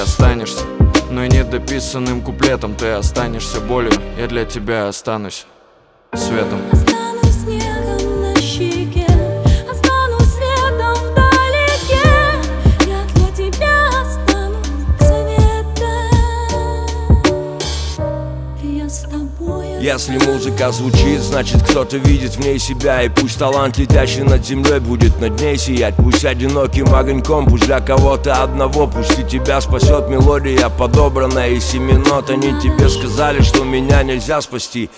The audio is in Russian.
останешься, но и недописанным куплетом ты останешься болью. Я для тебя останусь светом. Останусь снегом на щеке, останусь светом вдалеке. Я для тебя останусь светом. Я с тобой. Если музыка звучит, значит кто-то видит в ней себя. И пусть талант, летящий над землей, будет над ней сиять. Пусть одиноким огоньком, пусть для кого-то одного. Пусть и тебя спасет мелодия, подобранная из 7 нот. Они тебе сказали, что меня нельзя спасти.